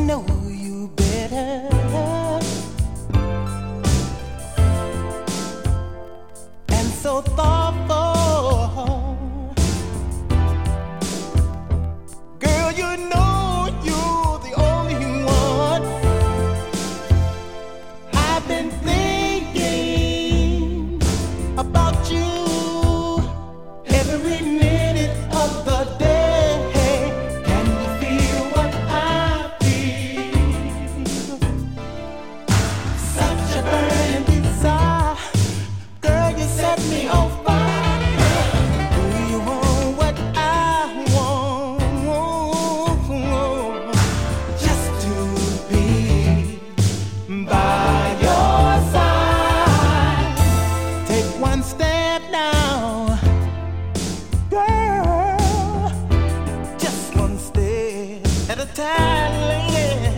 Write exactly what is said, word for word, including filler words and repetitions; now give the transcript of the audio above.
know you better. And so thoughtful. Girl, you know you're the only one. I've been thinking about you every minute of the day. Can you feel what I feel? Such a burning desire. Girl, you set me on fire. Do you want what I want? Just to be by your side. Take one step now, girl. Just one step at a time, lady.